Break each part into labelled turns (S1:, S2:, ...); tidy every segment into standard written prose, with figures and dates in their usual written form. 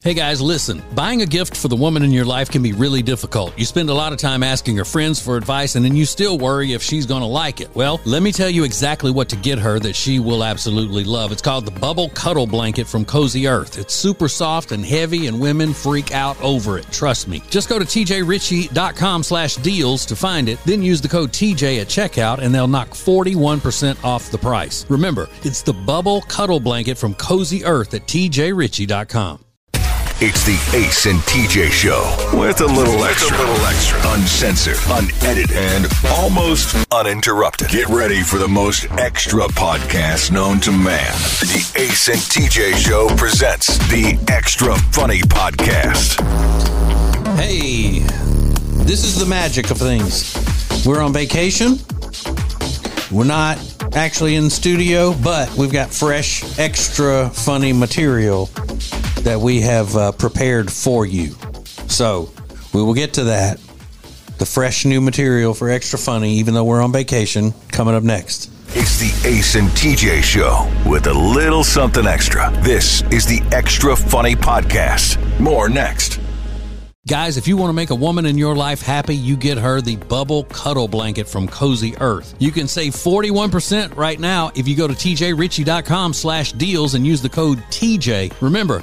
S1: Hey guys, listen, buying a gift for the woman in your life can be really difficult. You spend a lot of time asking her friends for advice and then you still worry if she's going to like it. Well, let me tell you exactly what to get her that she will absolutely love. It's called the Bubble Cuddle Blanket from Cozy Earth. It's super soft and heavy and women freak out over it. Trust me. Just go to tjritchie.com/deals to find it. Then use the code TJ at checkout and they'll knock 41% off the price. Remember, it's the Bubble Cuddle Blanket from Cozy Earth at tjritchie.com.
S2: It's the Ace and TJ Show with a little extra. Uncensored, unedited, and almost uninterrupted. Get ready for the most extra podcast known to man. The Ace and TJ Show presents the Extra Funny Podcast.
S1: Hey, this is the magic of things. We're on vacation. We're not actually in the studio, but we've got fresh, extra funny material that we have prepared for you. So we will get to that. The fresh new material for Extra Funny, even though we're on vacation, coming up next.
S2: It's the Ace and TJ Show with a little something extra. This is the Extra Funny Podcast. More next.
S1: Guys, if you want to make a woman in your life happy, you get her the Bubble Cuddle Blanket from Cozy Earth. You can save 41% right now if you go to tjritchie.com/deals and use the code TJ. Remember,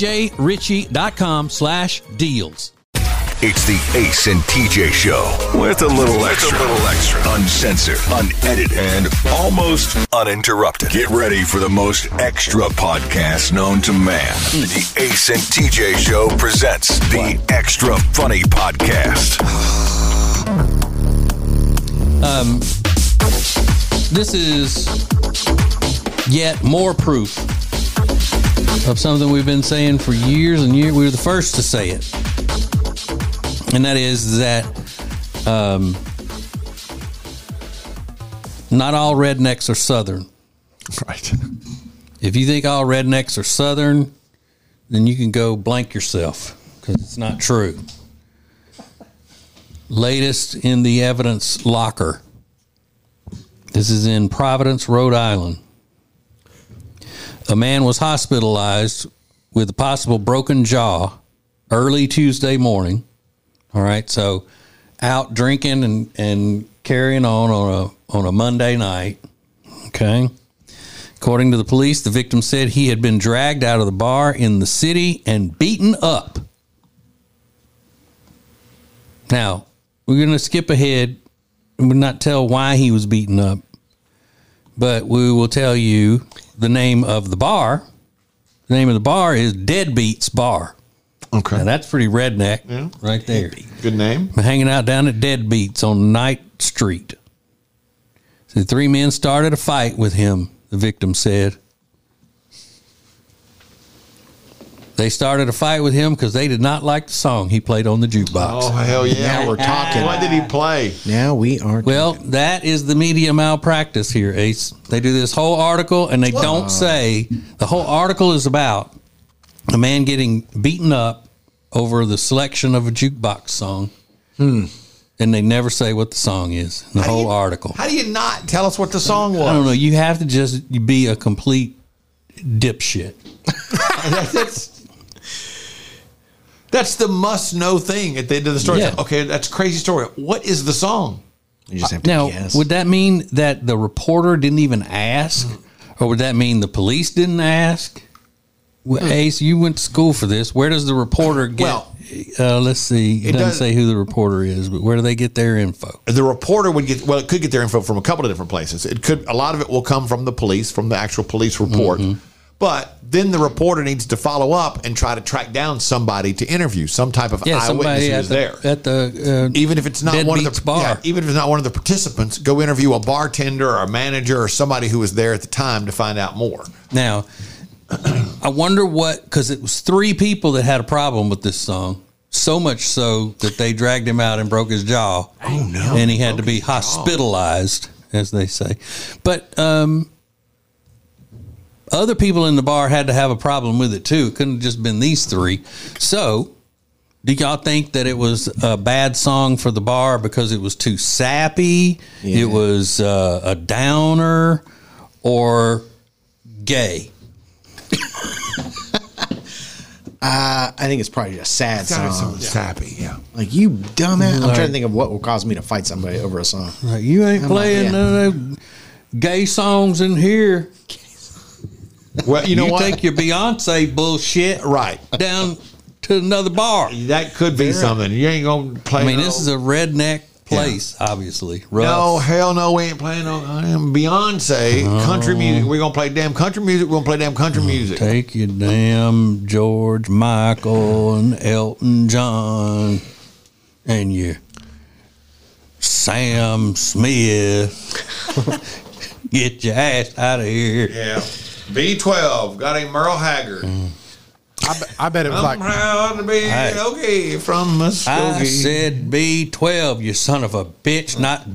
S1: tjritchie.com/deals.
S2: It's the Ace and TJ Show with a little extra. Uncensored, unedited, and almost uninterrupted. Get ready for the most extra podcast known to man. The Ace and TJ Show presents the Extra Funny Podcast.
S1: This is yet more proof of something we've been saying for years and years. We were the first to say it. And that is that not all rednecks are Southern.
S3: Right.
S1: If you think all rednecks are Southern, then you can go blank yourself because it's not true. Latest in the evidence locker. This is in Providence, Rhode Island. A man was hospitalized with a possible broken jaw early Tuesday morning. All right, so out drinking and carrying on a Monday night. Okay. According to the police, the victim said he had been dragged out of the bar in the city and beaten up. Now, we're going to skip ahead and we'll not tell why he was beaten up, but we will tell you the name of the bar. The name of the bar is Deadbeats Bar.
S3: Okay.
S1: Now that's pretty redneck, right there.
S3: Good name.
S1: We're hanging out down at Deadbeats on Night Street. So the three men started a fight with him, the victim said. They started a fight with him because they did not like the song he played on the jukebox.
S3: Oh, hell yeah.
S4: Now we're talking.
S3: What did he play?
S4: Now we are.
S1: Well, that is the media malpractice here, Ace. They do this whole article and they don't say, the whole article is about a man getting beaten up over the selection of a jukebox song. And they never say what the song is in the whole article.
S3: How do you not tell us what the song was?
S1: I don't know. You have to just be a complete dipshit.
S3: That's the must-know thing at the end of the story.
S1: Yeah.
S3: Okay, that's a crazy story. What is the song?
S4: You just have to
S1: Now,
S4: guess.
S1: would that mean that the reporter didn't even ask? Or would that mean the police didn't ask? Well, Ace, you went to school for this. Where does the reporter get?
S3: Well,
S1: let's see. It doesn't say who the reporter is, but where do they get their info?
S3: The reporter would get, well, it could get their info from a couple of different places. It could, a lot of it will come from the police, from the actual police report. But then the reporter needs to follow up and try to track down somebody to interview, some type of eyewitness who was there.
S1: At the
S3: even if it's not one of the
S1: bar.
S3: even if it's not one of the participants, go interview a bartender or a manager or somebody who was there at the time to find out more.
S1: Now, I wonder what, because it was three people that had a problem with this song, so much so that they dragged him out and broke his jaw.
S3: Oh, no.
S1: And he had to be hospitalized, as they say. But other people in the bar had to have a problem with it too. It couldn't have just been these three. So, do y'all think that it was a bad song for the bar because it was too sappy?
S4: Yeah.
S1: It was a downer, or gay?
S4: I think it's probably a sad
S3: Got
S4: song.
S3: some sappy, yeah.
S4: Like, you dumbass. I'm trying to think of what will cause me to fight somebody over a song.
S1: Like, you ain't playing none of them gay songs in here.
S3: Well, you know what?
S1: Take your Beyonce bullshit
S3: Right.
S1: down to another bar.
S3: That could be something. You ain't gonna play.
S1: I mean, this is a redneck place, obviously. Rough.
S3: No, hell no, we ain't playing no Beyonce country music. We're gonna play damn country music. We're gonna play damn country music.
S1: Take your damn George Michael and Elton John and your Sam Smith. Get your ass out of here.
S3: Yeah. B12 got a Merle Haggard.
S5: I bet it was
S3: I'm
S5: like
S3: proud to be okay from Muskogee.
S1: I said B12, you son of a bitch, not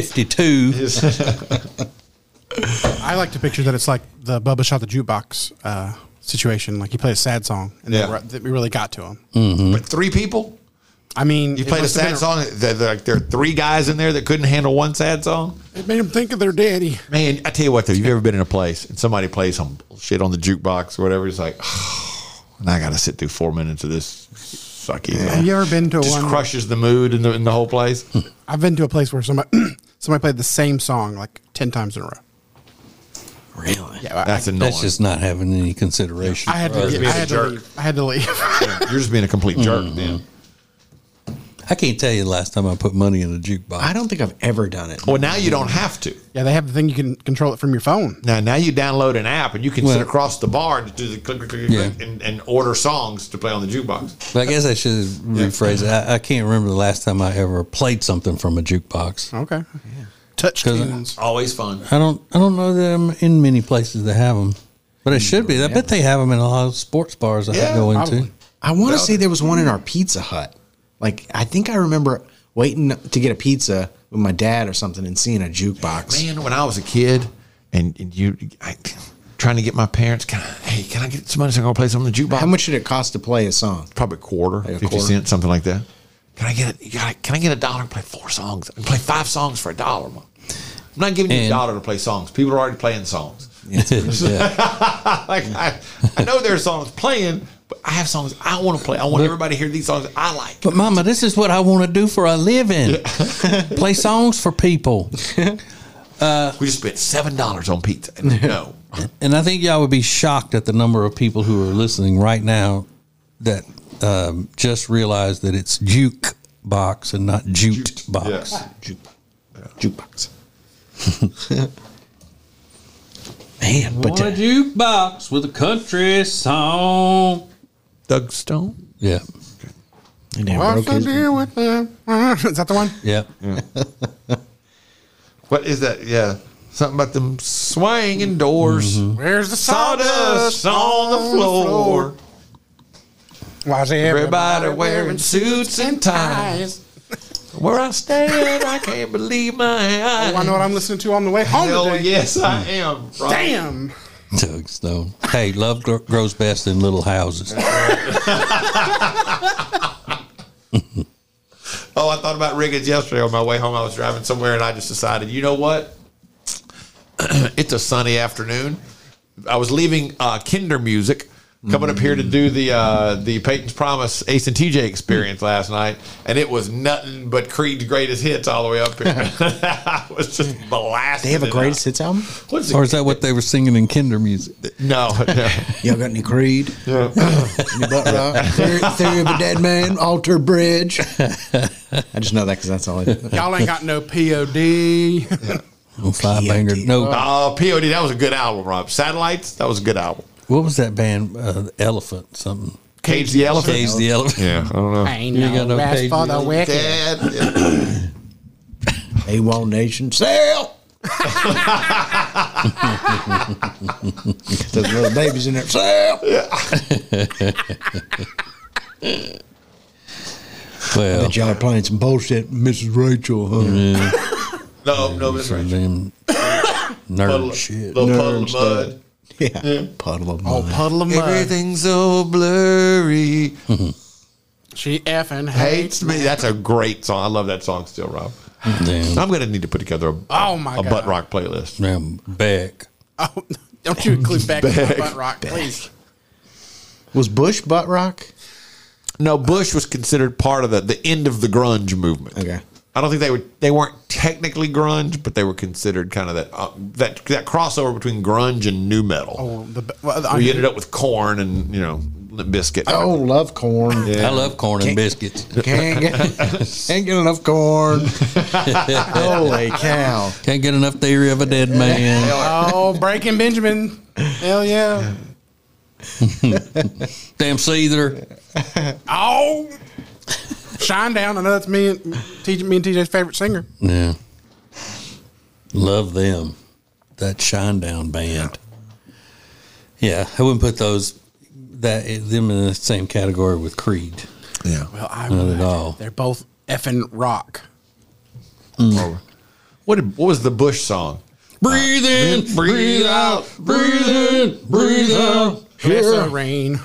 S1: B52.
S5: I like to picture that it's like the Bubba Shot the Jukebox situation. Like, he played a sad song, and that we really got to him.
S3: But 3 people?
S5: I mean,
S3: You played a sad song? There are 3 guys in there that couldn't handle one sad song?
S5: It made him think of their daddy.
S3: Man, I tell you what, though, you've ever been in a place and somebody plays some shit on the jukebox or whatever, it's like, and I got to sit through 4 minutes of this sucky.
S5: Have you ever been to
S3: Just
S5: one?
S3: crushes the mood in the whole place.
S5: I've been to a place where somebody played the same song like 10 times in a row.
S4: Really?
S5: Yeah,
S3: That's annoying.
S1: That's just not having any consideration.
S5: I had to leave. I had to leave.
S3: You're just being a complete jerk, man.
S1: I can't tell you the last time I put money in a jukebox.
S4: I don't think I've ever done it.
S3: Well, now you don't have to.
S5: Yeah, they have the thing you can control it from your phone.
S3: Now you download an app and you can sit across the bar and do the click, click, click,
S1: Yeah.
S3: click, and order songs to play on the jukebox.
S1: But I guess I should rephrase it. I can't remember the last time I ever played something from a jukebox.
S5: Okay. Touch tunes.
S3: Always fun.
S1: I don't know that I'm in many places that have them, but it should be. I bet they have them in a lot of sports bars I go into.
S5: probably.
S4: I want to say there was one in our Pizza Hut. Like, I think I remember waiting to get a pizza with my dad or something and seeing a jukebox.
S3: Man, when I was a kid and trying to get my parents, can I get some money so I can go play some on the jukebox?
S4: How much did it cost to play a song?
S3: Probably a quarter, 50 cents, something like that. Can I get $1 to play 4 songs? I can play 5 songs for $1, Mom. I'm not giving you $1 to play songs. People are already playing songs. Like I know there's songs playing, but I have songs I want to play. I want everybody to hear these songs I like.
S1: But Mama, this is what I want to do for a living. Play songs for people.
S3: We just spent $7 on pizza. And no.
S1: And I think y'all would be shocked at the number of people who are listening right now that just realized that it's jukebox and not jute box.
S3: Yeah.
S4: Jukebox. Man, but
S1: Want a jukebox with a country song.
S3: Doug Stone?
S1: Yeah.
S5: What's the deal with that? Is that the one?
S1: Yeah.
S3: What is that? Yeah. Something about them swinging doors.
S5: Where's the
S3: Sawdust on the floor.
S5: Why is
S3: Everybody wearing suits and ties. Where I stand, I can't believe my eyes.
S5: Oh, I know what I'm listening to on the way home
S3: Hell
S5: today.
S3: yes, I am. Rob.
S5: Damn.
S1: Doug Stone. Hey, love grows best in little houses.
S3: Oh, I thought about Riggins yesterday on my way home. I was driving somewhere and I just decided, you know what? It's a sunny afternoon. I was leaving Kinder Music, coming up here to do the Peyton's Promise Ace and TJ experience last night, and it was nothing but Creed's greatest hits all the way up here. I was just blasting.
S4: they have a
S3: it
S4: greatest
S3: out.
S4: hits album?
S3: What's
S1: Or is that what they were singing in Kinder Music?
S3: No.
S4: Y'all got any Creed? Any butt rock? Theory of a Dead Man? Alter Bridge? I just know that because that's all I do.
S5: Y'all ain't got no POD.
S1: No Five Banger. No.
S3: Oh, POD, that was a good album, Rob. Satellites, that was a good album.
S1: What was that band? Elephant something.
S3: Cage the Elephant.
S1: Cage the Elephant.
S3: Yeah, I don't know.
S5: Ain't
S1: You got
S5: no
S1: no
S5: rest
S1: Cage
S5: for
S1: the
S5: the wicked.
S3: Dad.
S4: A1 Nation. Sell! Those little babies in there. Sell!
S1: Well,
S4: Bet y'all are playing some bullshit, Mrs. Rachel, huh?
S3: No, that's right.
S1: damn nerd shit.
S3: Little puddle of
S4: Nerd
S3: mud.
S4: Yeah. Puddle of
S5: Oh,
S4: mud.
S5: puddle of mud.
S3: Everything's so blurry.
S5: She effing
S3: Hates me. That's a great song. I love that song still, Rob.
S1: Damn.
S3: I'm going to need to put together a
S5: God.
S3: butt rock playlist.
S1: Damn Beck.
S5: Oh, don't you include back in my butt rock, please.
S4: Was Bush butt rock?
S3: No, Bush was considered part of the end of the grunge movement.
S4: Okay.
S3: I don't think they weren't technically grunge, but they were considered kind of that crossover between grunge and nu metal.
S4: Oh,
S3: you ended up with Korn and Limp Bizkit.
S4: Oh, love corn.
S1: I love corn and biscuits.
S4: Can't get enough corn. Holy cow.
S1: Can't get enough Theory of a Dead Man.
S5: Oh, Breaking Benjamin. Hell yeah.
S1: Damn Seether.
S5: Oh, Shinedown. I know that's me and TJ's favorite singer.
S1: Yeah. Love them. That Shinedown band. Yeah, I wouldn't put them in the same category with Creed.
S3: Yeah.
S5: Well, I
S1: Not
S5: would.
S1: at all.
S5: They're both effing rock.
S3: What was the Bush song?
S1: Breathe in, breathe out, breathe in, breathe out.
S5: It's a rain.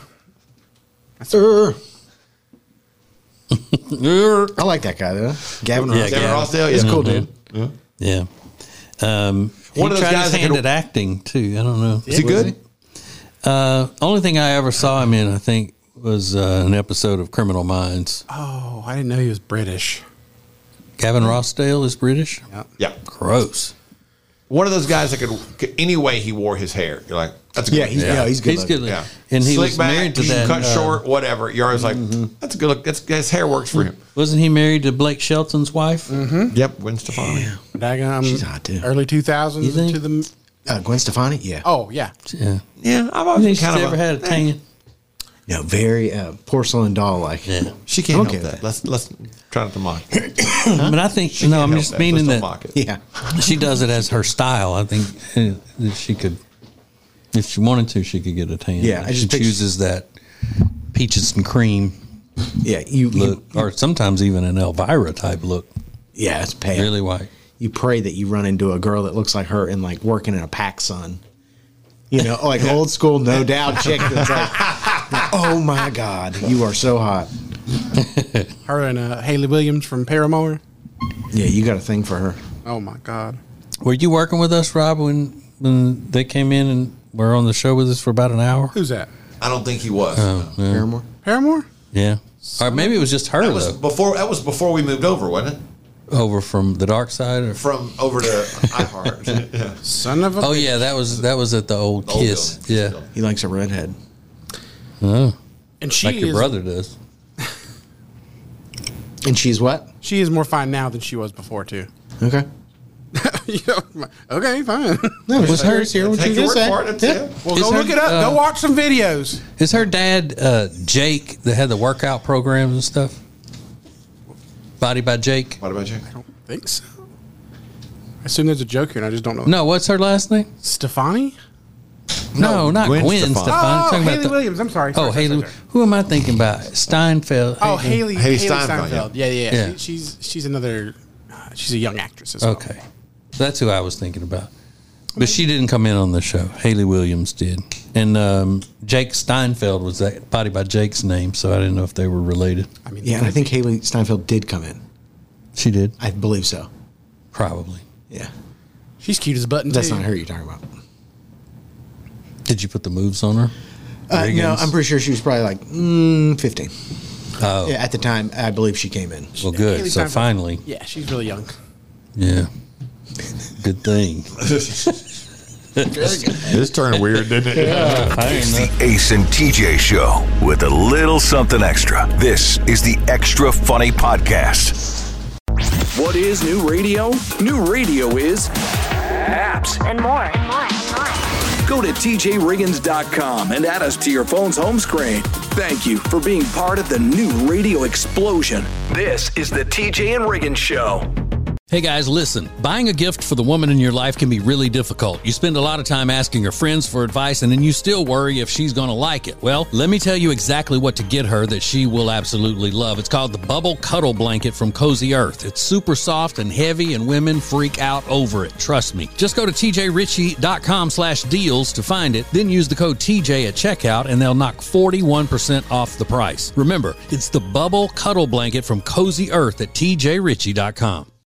S4: I like that guy though. Gavin Ross.
S1: Yeah,
S3: Gavin Rossdale?
S4: He's a
S3: Yeah.
S4: cool dude.
S1: Yeah. He
S3: One of those
S1: tried
S3: guys
S1: his
S3: that
S1: hand
S3: could-
S1: at acting too. I don't know.
S3: Is he good?
S1: Only thing I ever saw him in, I think, was an episode of Criminal Minds.
S5: Oh, I didn't know he was British.
S1: Gavin Rossdale is British.
S3: Yeah.
S1: Gross.
S3: One of those guys that could any way he wore his hair. You're like, that's a good
S4: Yeah,
S3: look.
S4: he's good.
S1: He's
S4: looking.
S1: good.
S3: Yeah.
S1: And he
S3: Slick
S1: was
S3: back,
S1: married to
S3: you can
S1: that.
S3: cut short, whatever. You're always like, that's a good look. His hair works for him.
S1: Wasn't he married to Blake Shelton's wife?
S3: Yep, Gwen Stefani.
S5: She's
S4: hot, too.
S5: Early 2000s
S1: You think?
S5: to the.
S4: Gwen Stefani? Yeah.
S5: Oh yeah.
S1: Yeah.
S3: Yeah, I've
S1: I
S3: always
S1: think
S3: been
S1: she's
S3: kind
S1: ever
S3: of
S1: had a tan.
S4: No, very porcelain doll like.
S1: Yeah.
S3: She can't
S4: Okay.
S3: help that. Let's try not to mock it.
S1: But I think,
S3: She
S1: no,
S3: can't
S1: I'm
S3: help
S1: just
S3: that.
S1: meaning
S3: Let's
S1: that
S3: don't mock it.
S4: Yeah.
S1: she does it as her style. I think that she could, if she wanted to, she could get a tan.
S4: Yeah, I
S1: she
S4: just picture-
S1: chooses that peaches and cream
S4: Yeah. You
S1: look, or sometimes even an Elvira type look.
S4: yeah, it's pale.
S1: Really white.
S4: You pray that you run into a girl that looks like her and like working in a PacSun. You know, like old school, no doubt chick that's like, oh my God, you are so hot.
S5: Her and Haley Williams from Paramore.
S4: Yeah, you got a thing for her.
S5: Oh my God.
S1: Were you working with us, Rob, when they came in and were on the show with us for about an hour?
S5: Who's that?
S3: I don't think he was.
S4: Paramore?
S5: Paramore?
S1: Yeah. Or maybe it was just her,
S3: That was
S1: though.
S3: before we moved over, wasn't it?
S1: Over from the dark side? Or?
S3: From over to iHeart. Yeah.
S5: Son of a.
S1: Oh, yeah, that was at the old
S3: Old
S1: Kiss.
S3: building.
S1: Yeah.
S4: He likes a redhead.
S1: Oh,
S5: And she
S1: like your
S5: is.
S1: brother does.
S4: And she's what?
S5: She is more fine now than she was before too.
S4: Okay.
S5: You know, okay, fine.
S4: No,
S1: Was her-
S4: here what
S3: Take
S4: you
S3: your
S4: just
S3: word
S4: said.
S3: for it. That's
S4: Yeah.
S3: it.
S5: Well,
S1: Is
S5: go
S1: her-
S5: look it up. Go watch some videos.
S1: Is her dad Jake that had the workout programs and stuff? Body by Jake?
S3: What about you?
S5: I don't think so. I assume there's a joke here, and I just don't know.
S1: No, what's her last name?
S5: Stefani?
S1: No, not
S3: Gwen
S1: Gwen
S3: Stefani.
S1: Stefani. I'm
S5: Oh,
S1: talking about
S5: Haley Williams. I'm sorry.
S1: Oh,
S5: Sorry,
S1: Haley.
S5: sorry.
S1: Who am I thinking about? Steinfeld.
S5: Oh, Haley
S3: Steinfeld,
S5: Steinfeld. Yeah.
S1: Yeah.
S5: She's another. She's a young actress as well.
S1: Okay. That's who I was thinking about. But she didn't come in on the show. Haley Williams did. And Jake Steinfeld was that Body by Jake's name, so I didn't know if they were related.
S5: I mean,
S4: Yeah, and I think Haley Steinfeld did come in.
S1: She did?
S4: I believe so.
S1: Probably.
S4: Yeah.
S5: she's cute as a button.
S4: That's
S5: too.
S4: not her you're talking about.
S1: Did you put the moves on her?
S4: No,
S1: Riggins?
S4: I'm pretty sure she was probably like 15.
S1: Oh,
S4: Yeah, at the time, I believe she came in.
S1: well, good.
S5: Haley
S1: So
S5: Steinfeld.
S1: finally,
S5: Yeah, she's really young.
S1: yeah. Good thing.
S3: This turned weird, didn't it?
S2: It's the Ace and TJ Show with a little something extra. This is the Extra Funny Podcast.
S6: What is new radio? New radio is apps.
S7: And more.
S6: Go to tjriggins.com and add us to your phone's home screen. Thank you for being part of the new radio explosion. This is the TJ and Riggins Show.
S1: Hey guys, listen, buying a gift for the woman in your life can be really difficult. You spend a lot of time asking her friends for advice and then you still worry if she's going to like it. Well, let me tell you exactly what to get her that she will absolutely love. It's called the Bubble Cuddle Blanket from Cozy Earth. It's super soft and heavy and women freak out over it. Trust me. Just go to tjritchie.com/deals to find it. Then use the code TJ at checkout and they'll knock 41% off the price. Remember, it's the Bubble Cuddle Blanket from Cozy Earth at tjritchie.com.